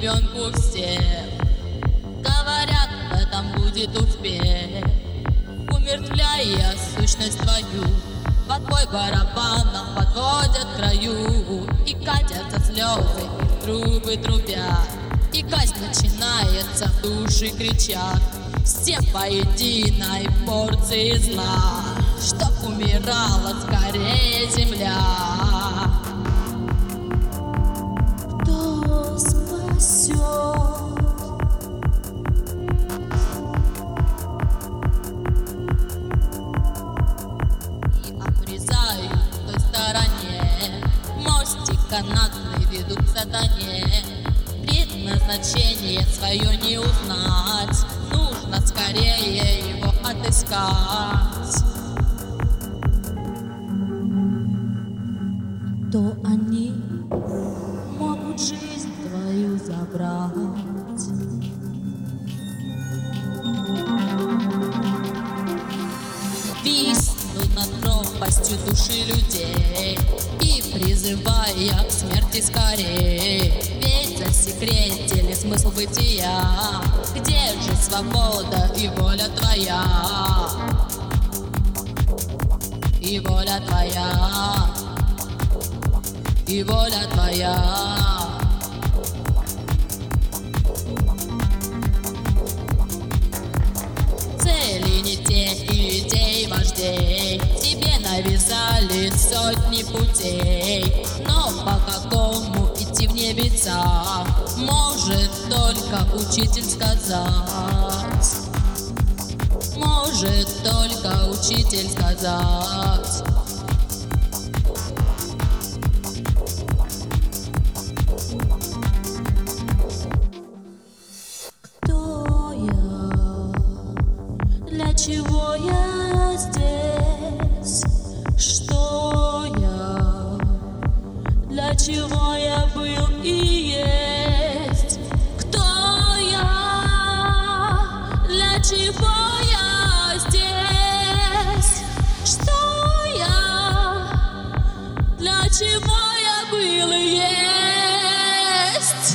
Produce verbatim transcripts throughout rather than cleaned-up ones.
ребенку всех. Говорят, в этом будет успех, умертвляя сущность твою. Под бой барабанов подводят к краю, и катятся слезы, и трубы трубят, и казнь начинается, души кричат. Все по единой порции зла, чтоб умирала скорее земля. Кто спасет? И обрезают в той стороне, мостик канатный ведут к сатане. Предназначение свое не узнать, нужно скорее его отыскать. То они могут жизнь твою забрать. Виснут над пропастью души людей и призывая к смерти скорей. Ведь засекретили смысл бытия. Где же свобода и воля твоя? И воля твоя, и воля твоя. Цели не те, идей вождей тебе навязали сотни путей. Но по какому идти в небеса может только учитель сказать. Может только учитель сказать. Кто я? Для чего я здесь? Что я? Для чего я был и есть? Кто я? Для чего я здесь? Что я? Для чего я был и есть?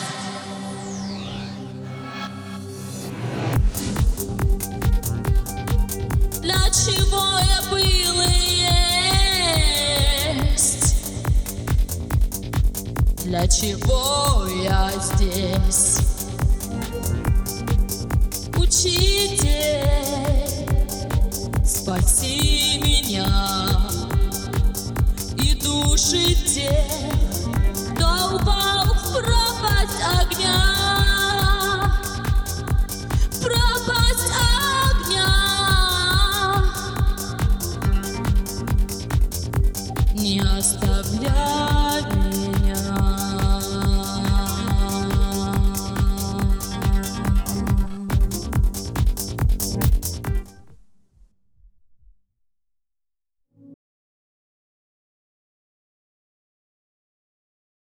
Для чего я был и есть? Для чего я здесь? Учитель, Спаси меня и души те,